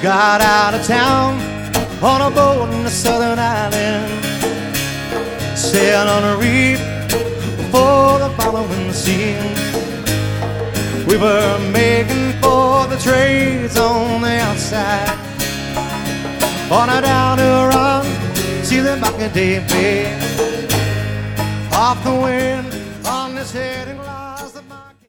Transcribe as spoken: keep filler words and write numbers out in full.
got out of town on a boat in the southern island, sailed on a reef for the following scene. We were making for the trades on the outside, on a down to run to the Bacadee Bay, off the wind on this head.